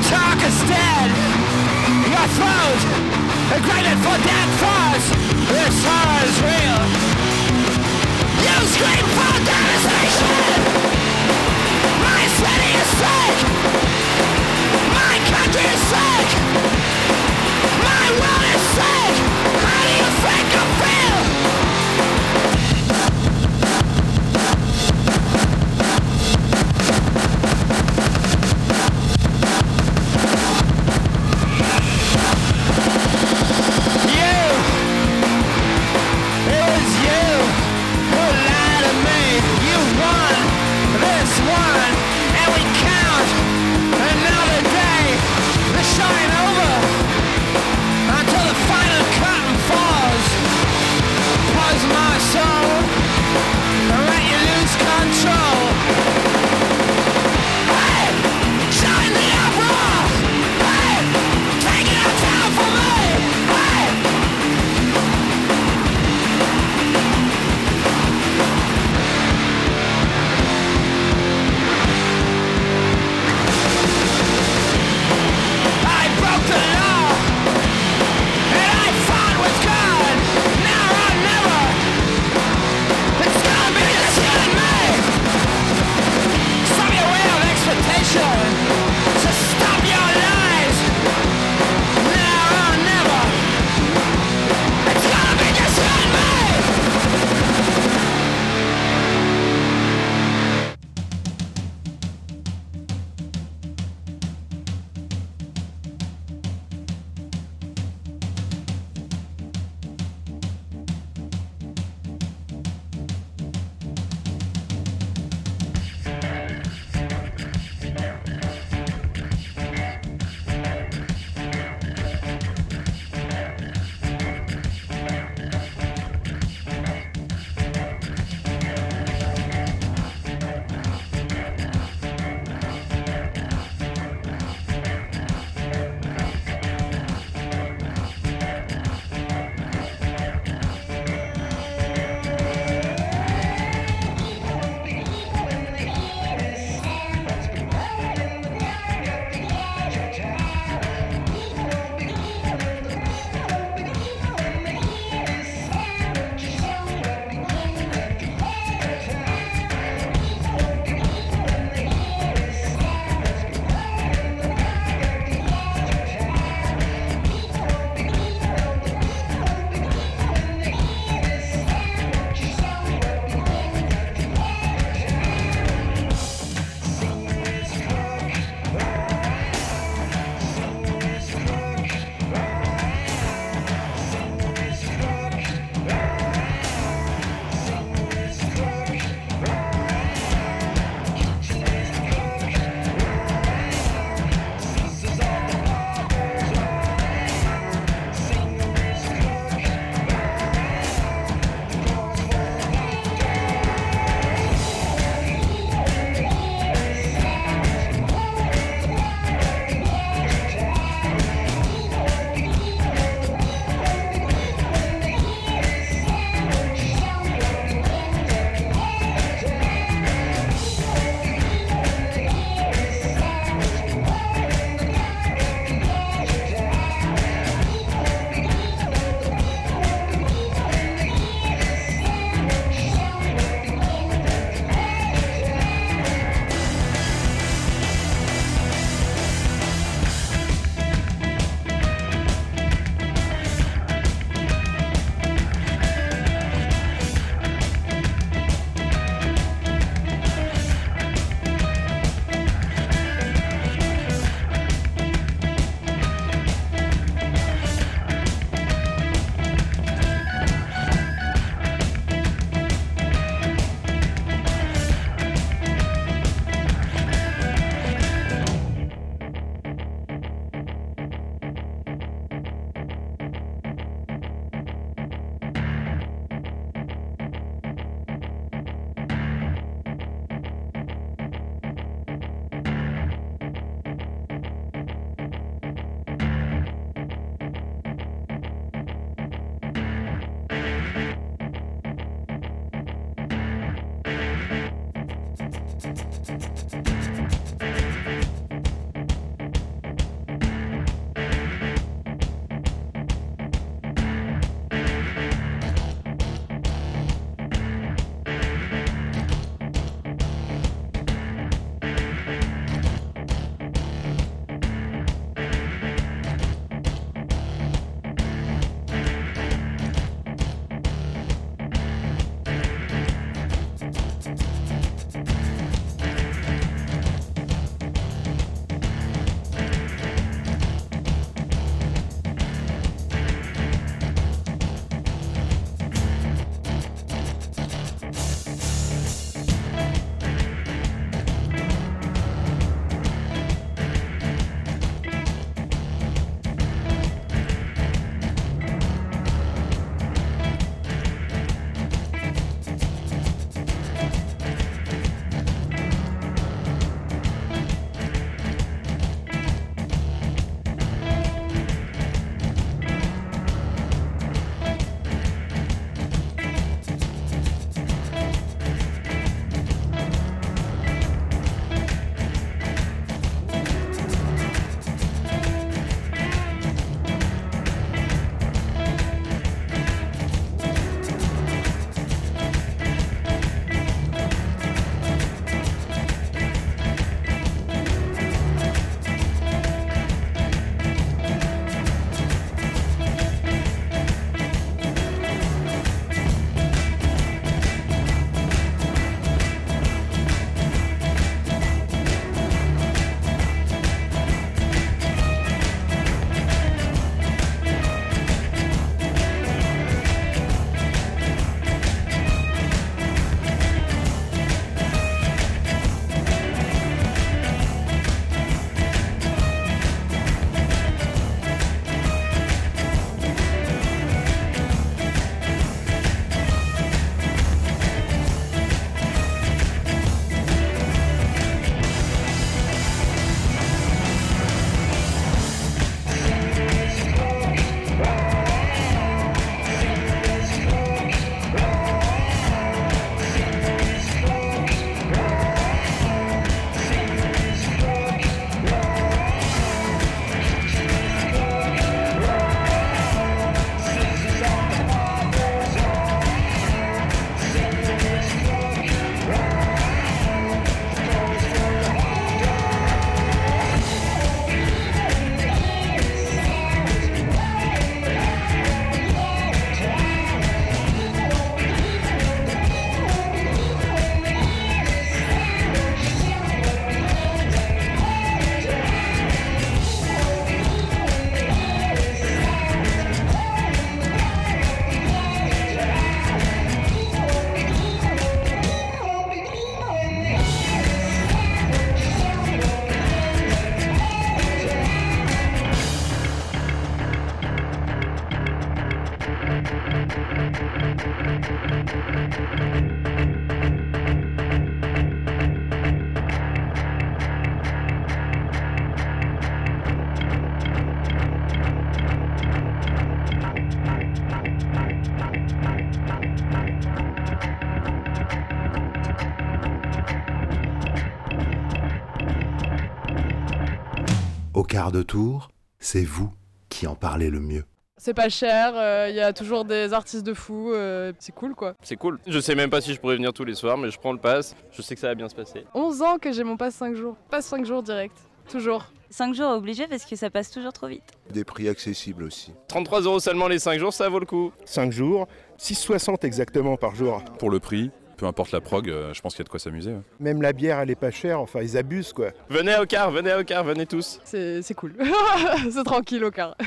talk instead. Your throat, granted for death thoughts. This horror is real. You scream for devastation. My city is sick. My country is sick. My world is sick. How do you think I feel? quart de tour, c'est vous qui en parlez le mieux. C'est pas cher, y a toujours des artistes de fous, c'est cool quoi. C'est cool. Je sais même pas si je pourrais venir tous les soirs, mais je prends le pass. Je sais que ça va bien se passer. 11 ans que j'ai mon pass 5 jours. Pass 5 jours direct, toujours. 5 jours obligé parce que ça passe toujours trop vite. Des prix accessibles aussi. 33 € seulement les 5 jours, ça vaut le coup. 5 jours, 6,60 exactement par jour. Pour le prix, peu importe la prog, je pense qu'il y a de quoi s'amuser. Ouais. Même la bière, elle est pas chère, enfin ils abusent quoi. Venez au car, venez tous. C'est cool. C'est tranquille au car.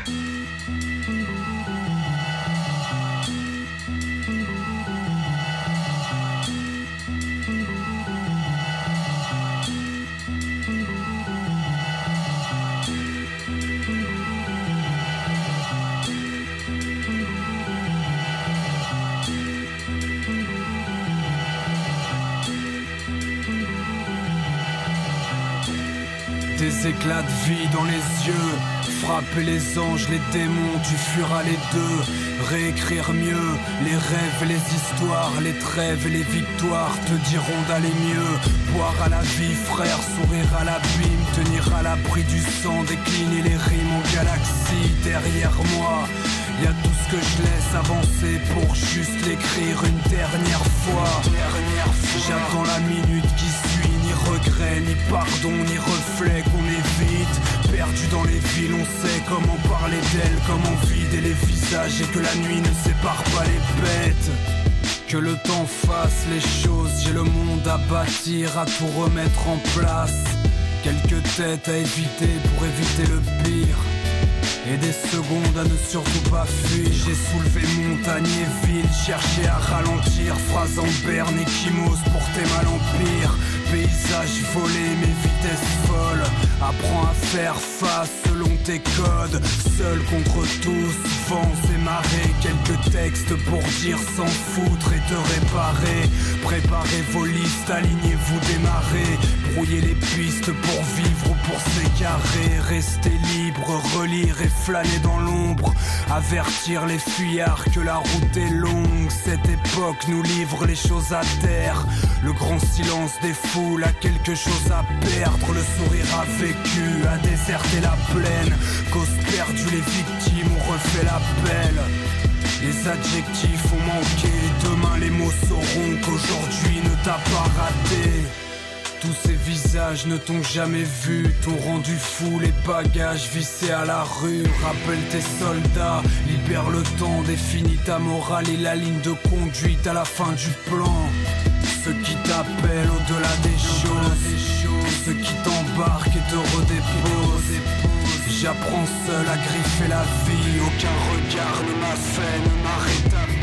Des éclats de vie dans les yeux, frapper les anges, les démons, tu fuiras les deux. Réécrire mieux, les rêves et les histoires, les trêves et les victoires te diront d'aller mieux. Boire à la vie, frère, sourire à l'abîme, tenir à l'abri du sang, décliner les rimes en galaxie. Derrière moi, y a tout ce que je laisse avancer pour juste l'écrire une dernière fois. J'attends la minute qui suit, ni regret, ni pardon, ni reflet qu'on évite. Perdu dans les villes, on sait comment parler d'elle, comment vider les visages et que la nuit ne sépare pas les bêtes. Que le temps fasse les choses, j'ai le monde à bâtir, à tout remettre en place. Quelques têtes à éviter pour éviter le pire. Et des secondes à ne surtout pas fuir. J'ai soulevé montagne et ville, cherché à ralentir. Phrase en berne et chimose pour tes mal en pire. Paysage volé, mes vitesses folles. Apprends à faire face selon tes codes. Seul contre tous, vents et marées. Quelques textes pour dire s'en foutre et te réparer. Préparez vos listes, alignez-vous, démarrez. Brouillez les pistes pour vivre ou pour s'égarer. Restez libre, relire et flâner dans l'ombre. Avertir les fuyards que la route est longue. Cette époque nous livre les choses à terre. Le grand silence des foules a quelque chose à perdre. Le sourire a vécu, a déserté la plaine. Cause perdue, les victimes ont refait l'appel. Les adjectifs ont manqué. Demain les mots sauront qu'aujourd'hui ne t'a pas raté. Tous ces visages ne t'ont jamais vu, t'ont rendu fou, les bagages vissés à la rue. Rappelle tes soldats, libère le temps, définis ta morale et la ligne de conduite à la fin du plan. Ceux qui t'appellent au-delà des choses, ceux qui t'embarquent et te redéposent. J'apprends seul à griffer la vie, aucun regard ne m'a fait, ne m'a rétabli.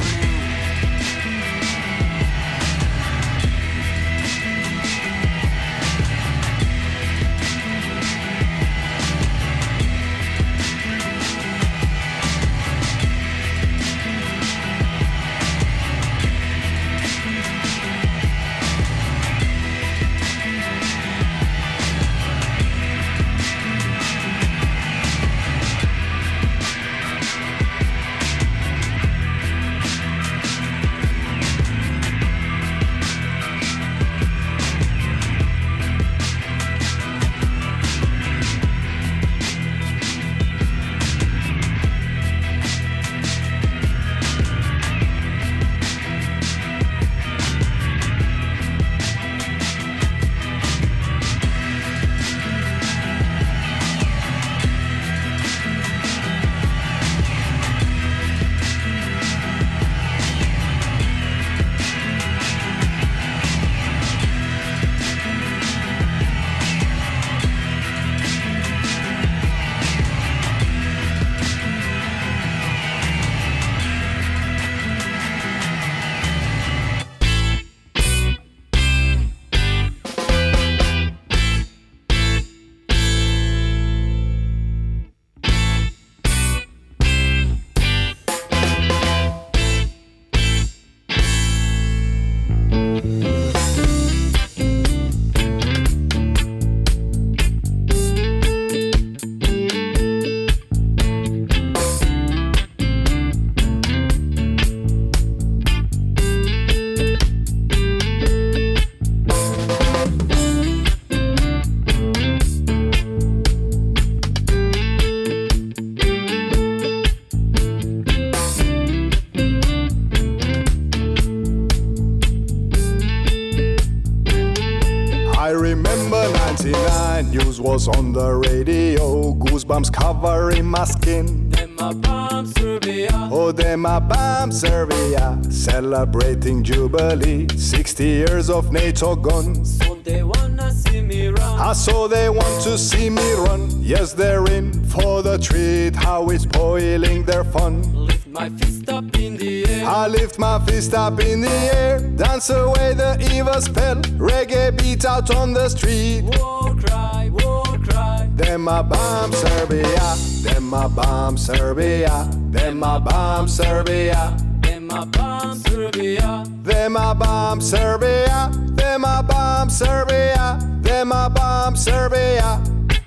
news was on the radio, goosebumps covering my skin. Them a bomb Serbia. Oh, them a bomb Serbia, celebrating Jubilee, 60 years of NATO gone. So they wanna see me run. So they want to see me run. Yes, they're in for the treat, how it's spoiling their fun. Lift my fist up in the air. I lift my fist up in the air, dance away the evil spell, reggae beat out on the street. War cry, war cry. Them a bomb Serbia, them a bomb Serbia, them a bomb Serbia. Them a bomb Serbia. Them a bomb Serbia, them a bomb Serbia, them a bomb Serbia.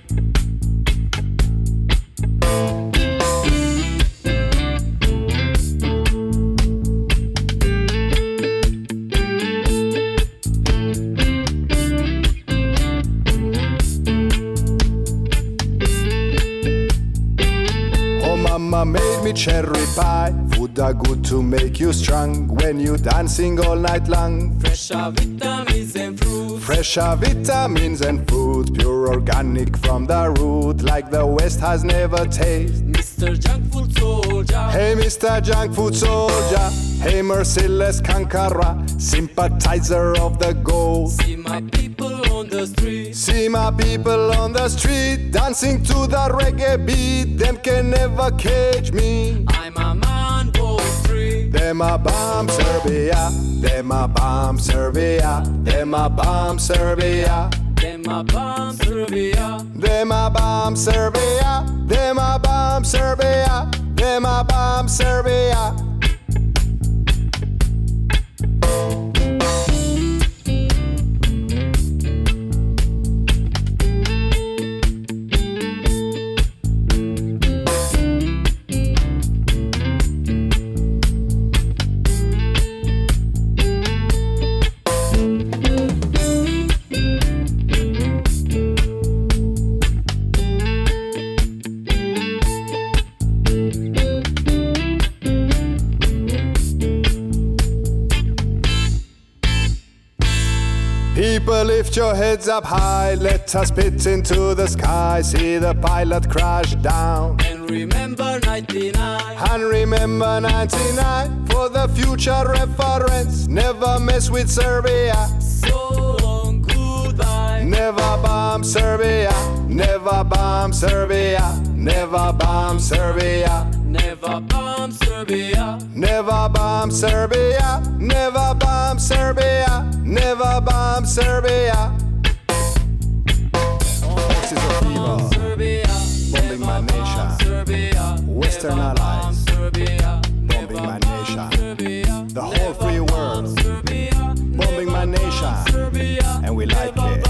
Mama made me cherry pie, food are good to make you strong when you dancing all night long. Fresher vitamins and fruit. Fresher vitamins and fruit, pure organic from the root, like the West has never tasted. Mr. Junk Food Soldier. Hey Mr. Junk Food Soldier, hey merciless conqueror, sympathizer of the gold. See my people on the street. See my people on the street, dancing to the reggae beat. Them can never cage me. I'm a man, both free. Them a bomb Serbia, them a bomb Serbia, them a bomb Serbia. Them a bomb Serbia. Them a bomb Serbia, them a bomb Serbia, them a bomb Serbia. People, lift your heads up high, let us spit into the sky, see the pilot crash down. And remember 99. And remember 99, for the future reference, never mess with Serbia. So long, goodbye. Never bomb Serbia, never bomb Serbia, never bomb Serbia. Never bomb Serbia. Never bomb Serbia, never bomb Serbia, never bomb Serbia. Forces of evil, bombing my nation. Western allies, bombing my nation. The whole free world, bombing my nation. And we like it.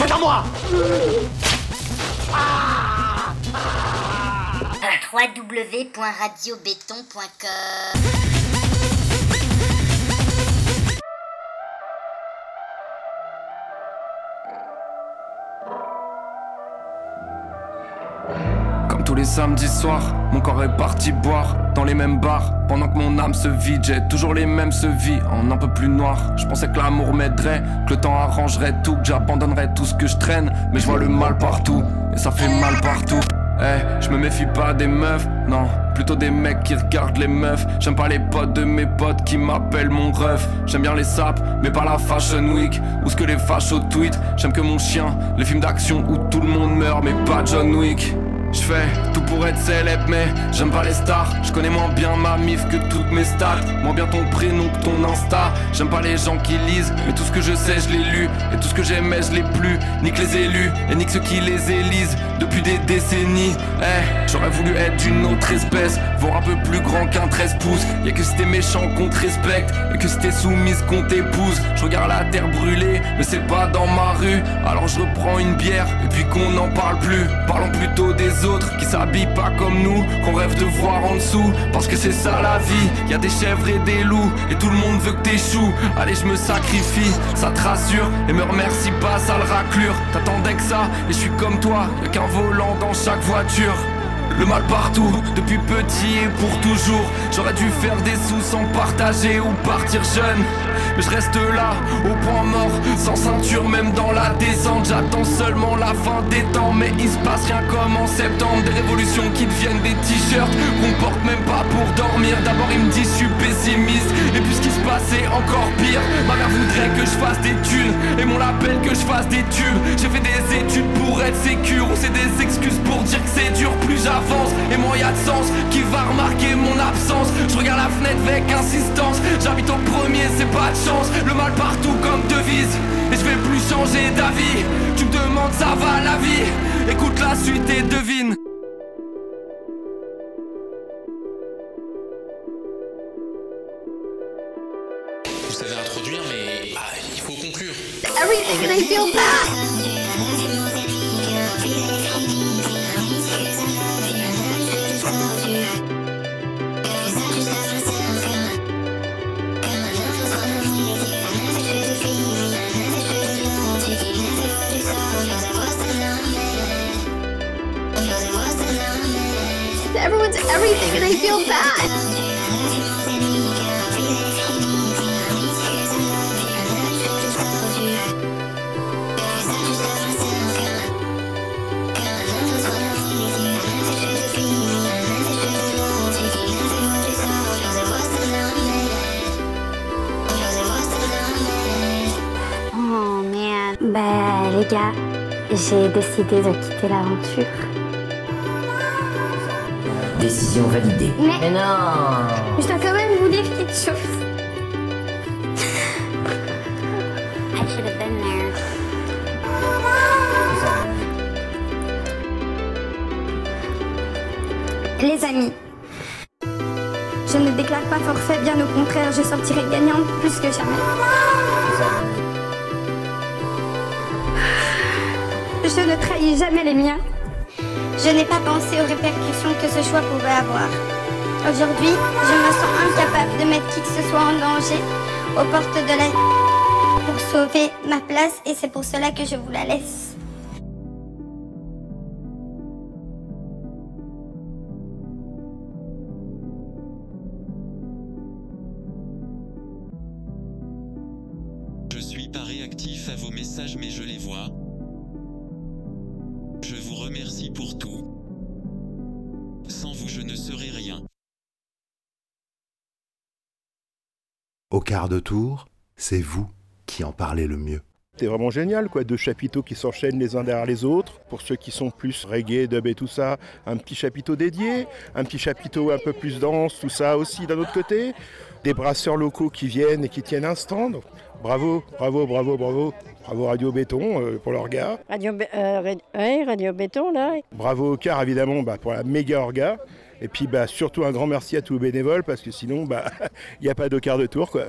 C'est à moi. www.radiobéton.com. Comme tous les samedis soirs, mon corps est parti boire dans les mêmes bars. Pendant que mon âme se vide, j'ai toujours les mêmes sevis en un peu plus noir. Je pensais que l'amour m'aiderait, que le temps arrangerait tout, que j'abandonnerais tout ce que je traîne. Mais je vois le mal partout, et ça fait mal partout. Je me méfie pas des meufs, non, plutôt des mecs qui regardent les meufs. J'aime pas les potes de mes potes qui m'appellent mon ref. J'aime bien les sapes, mais pas la fashion week ou ce que les fachos tweet. J'aime que mon chien, les films d'action où tout le monde meurt, mais pas John Wick. Je fais tout pour être célèbre, mais j'aime pas les stars. Je connais moins bien ma mif que toutes mes stats, moins bien ton prénom que ton Insta. J'aime pas les gens qui lisent, mais tout ce que je sais je l'ai lu. Et tout ce que j'aimais je l'ai plus. Nique les élus et nique ceux qui les élisent depuis des décennies. J'aurais voulu être d'une autre espèce, voir un peu plus grand qu'un 13 pouces. Y'a que si t'es méchant qu'on te respecte, et que si t'es soumise qu'on t'épouse. Je regarde la terre brûler, mais c'est pas dans ma rue. Alors je reprends une bière, et puis qu'on n'en parle plus. Parlons plutôt des autres qui s'habillent pas comme nous, qu'on rêve de voir en dessous. Parce que c'est ça la vie, y'a des chèvres et des loups, et tout le monde veut que t'échoues. Allez je me sacrifie, ça te rassure, et me remercie pas, sale raclure. T'attendais que ça, et je suis comme toi, y'a qu'un volant dans chaque voiture. Le mal partout, depuis petit et pour toujours. J'aurais dû faire des sous sans partager ou partir jeune. Mais je reste là, au point mort, sans ceinture même dans la descente. J'attends seulement la fin des temps, mais il se passe rien comme en septembre. Des révolutions qui deviennent des t-shirts qu'on porte même pas pour dormir. D'abord il me dit je suis pessimiste, et puis ce qui se passe c'est encore pire. Ma mère voudrait que je fasse des thunes, et mon appelle que je fasse des tubes. J'ai fait des études pour être sécure, ou c'est des excuses pour dire que c'est dur. Plus j'avance, et moins y'a de sens. Qui va remarquer mon absence? Je regarde la fenêtre avec insistance. J'habite au premier, c'est pas de chance. Le mal partout comme devise, et je vais plus changer d'avis. Tu me demandes ça va la vie, écoute la suite et devine. Vous savez introduire, mais il faut conclure. Everything they feel bad. Everyone's everything and they feel bad. Oh man. Bah les gars, j'ai décidé de quitter l'aventure. Décision validée. Mais non! Je dois quand même vous dire quelque chose. I should have been there. Les amis, je ne déclare pas forfait, bien au contraire, je sortirai gagnante plus que jamais. Je ne trahis jamais les miens. Je n'ai pas pensé aux répercussions que ce choix pouvait avoir. Aujourd'hui, je me sens incapable de mettre qui que ce soit en danger aux portes de la pour sauver ma place, et c'est pour cela que je vous la laisse. Je suis pas réactif à vos messages, mais je les vois. Je vous remercie pour tout. Sans vous, je ne serais rien. Au quart de tour, c'est vous qui en parlez le mieux. C'est vraiment génial, quoi. 2 chapiteaux qui s'enchaînent les uns derrière les autres. Pour ceux qui sont plus reggae, dub et tout ça, un petit chapiteau dédié, un petit chapiteau un peu plus dense, tout ça aussi d'un autre côté. Des brasseurs locaux qui viennent et qui tiennent un stand. Bravo, bravo, bravo, bravo. Bravo Radio Béton pour l'orga. Radio Béton, là. Bravo au quart, évidemment, pour la méga orga. Et puis surtout un grand merci à tous les bénévoles, parce que sinon, il n'y a pas de quart de tour, quoi.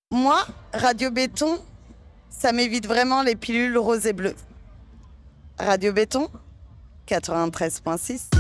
Moi, Radio Béton, ça m'évite vraiment les pilules roses et bleues. Radio Béton, 93.6.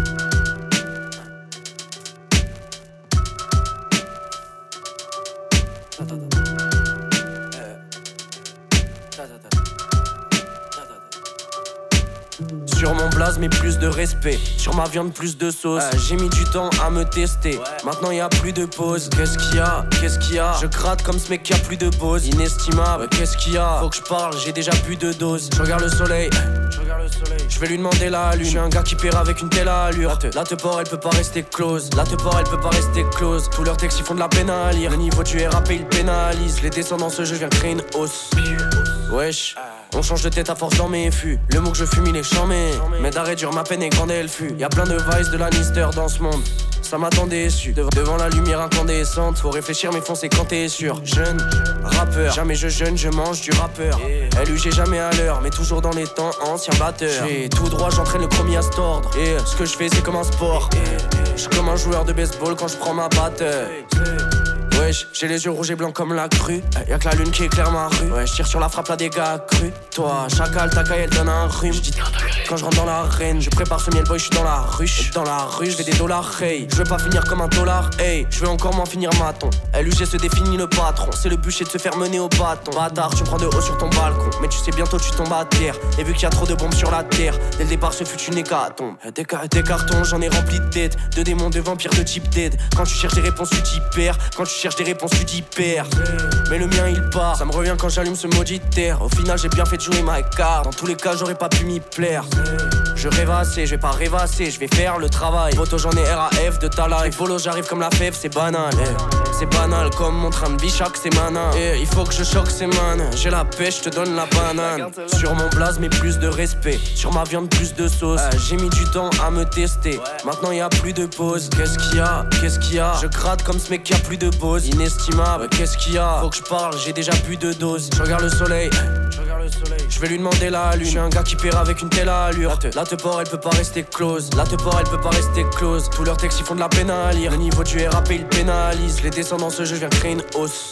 Sur mon blaze, mais plus de respect. Sur ma viande, plus de sauce. J'ai mis du temps à me tester. Maintenant y a plus de pause. Qu'est-ce qu'il y a Je gratte comme ce mec qui a plus de pause. Inestimable, qu'est-ce qu'il y a Faut que je parle, j'ai déjà plus de dose. Je regarde le soleil. Je vais lui demander la lune. Je suis un gars qui paiera avec une telle allure. La teuport, elle peut pas rester close. Tous leurs textes, ils font de la peine à lire. Le niveau du RAP, il pénalise. Les descendants, ce jeu, je viens créer une hausse. Wesh. On change de tête à force dans mes fûts. Le mot que je fume il est chambé. Mais d'arrêt dur ma peine est grande et elle fut. Y'a plein de vices de Lannister dans ce monde. Ça m'a tant déçu. Devant la lumière incandescente. Faut réfléchir mais foncer quand t'es sûr. Jeune, rappeur, jamais je jeûne, je mange du rappeur. LUG jamais à l'heure, mais toujours dans les temps, ancien batteur. J'vais tout droit, j'entraîne le chromie à se tordre. Et ce que je fais c'est comme un sport. J'suis comme un joueur de baseball quand je prends ma batte. Wesh, j'ai les yeux rouges et blancs comme la crue. Y'a que la lune qui éclaire ma rue. Ouais, je tire sur la frappe, là des gars crus. Toi, chacal, ta caille, elle donne un rhume. J'dis quand je rentre dans l'arène, je prépare ce miel boy, j'suis dans la ruche. Dans la rue, j'vais des dollars, hey. Je veux pas finir comme un dollar, hey. Je veux encore m'en finir maton. LUG se définit le patron. C'est le bûcher de se faire mener au bâton. Bâtard, tu me prends de haut sur ton balcon. Mais tu sais, bientôt tu tombes à terre. Et vu qu'il y a trop de bombes sur la terre, dès le départ, ce fut une hécatombe. Des cartons, j'en ai rempli de têtes. De démons, de vampires, de type dead. Quand tu cherches des réponses, tu t'y perds. Quand tu cherches des réponses, tu t'y perds. Mais le mien, il part. Ça me revient quand j'allume ce maudit terre. Au final, j'ai bien fait de jouer ma carte. Dans tous les cas, j'aurais pas pu m'y plaire. Je rêvassais, je vais pas rêvasser, je vais faire le travail. Photo, j'en ai RAF de ta life. Polo, j'arrive comme la fève, c'est banal. C'est banal comme mon train de vie, chaque semaine. Il faut que je choque ces man. J'ai la pêche, je te donne la banane. Sur mon blaze, mais plus de respect. Sur ma viande, plus de sauce. J'ai mis du temps à me tester. Maintenant y a plus de pause. Qu'est-ce qu'il y a Je gratte comme ce mec qui a plus de pause. Inestimable, qu'est-ce qu'il y a Faut que je parle, j'ai déjà plus de dose. Je regarde le soleil. Je vais lui demander la lune. Je suis un gars qui paiera avec une telle allure. La teuport, elle peut pas rester close. Tous leurs textes, ils font de la peine à lire. Le niveau du RAP, il pénalise. Les descendants, ce jeu, je viens créer une hausse.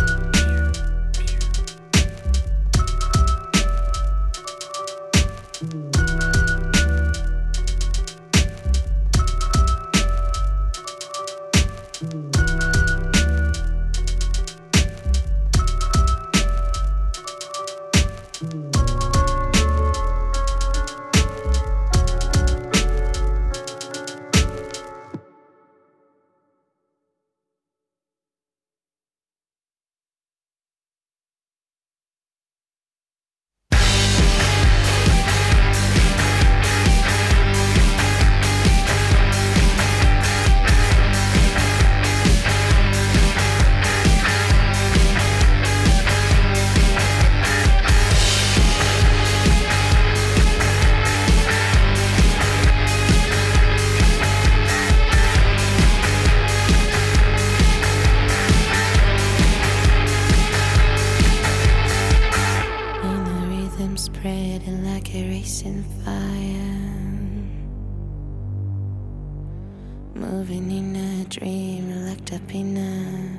Moving in a dream, locked up in a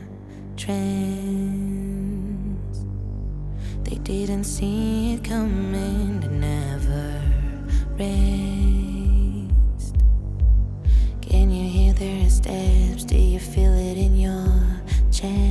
trance. They didn't see it coming, they never rest. Can you hear their steps? Do you feel it in your chest?